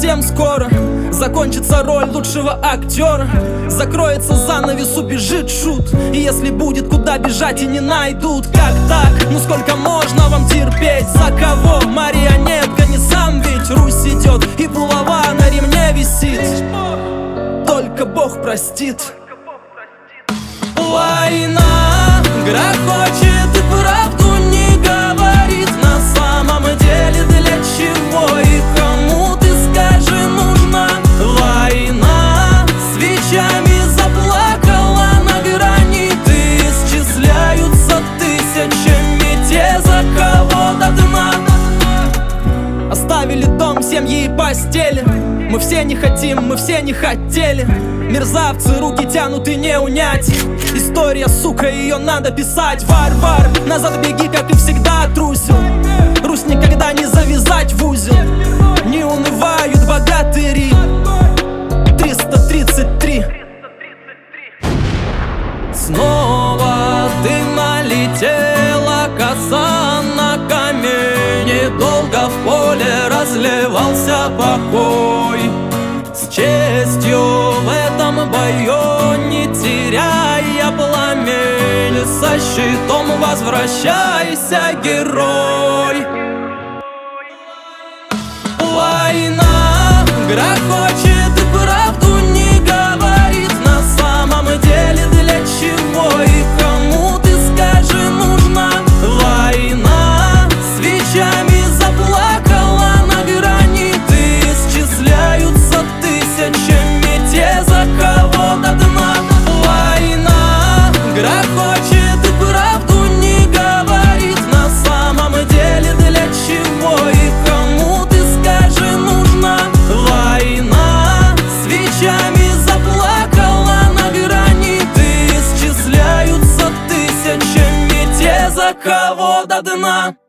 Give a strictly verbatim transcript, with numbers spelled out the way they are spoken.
совсем скоро закончится роль лучшего актера. Закроется занавес, убежит шут. И если будет куда бежать и не найдут, как так? Ну сколько можно вам терпеть? За кого? Марионетка, не сам ведь. Русь идет и булава на ремне висит. Только Бог простит. Война грохочет и правду не говорит. На самом деле для чего и кому, ты скажи, нужна война? Свечами заплакала на граниты. Исчисляются тысячами те, за кого до дна. Оставили дом, семьи и постели. Мы все не хотим, мы все не хотели. Мерзавцы, руки тянут и не унять. История, сука, ее надо писать. Варвар, назад беги, как и всегда трусил. Русь никогда не завязать в узел. Не унывают богатыри. Триста тридцать три. Снова ты налетела, коса на камень. Долго в поле разливался покой. С честью в этом бою, не теряя пламень, со щитом возвращайся, герой. Война грохочет и правду не говорит. На самом деле для чего и кому, ты скажи, нужна война? Свечами заплакала на граниты. Исчисляются тысячами те, за кого до дна. Война грохочет и правду не говорит. На самом деле для чего и кому, ты скажи, нужна война? Свечами заплакала на граниты. Исчисляются тысячами те, за кого до дна.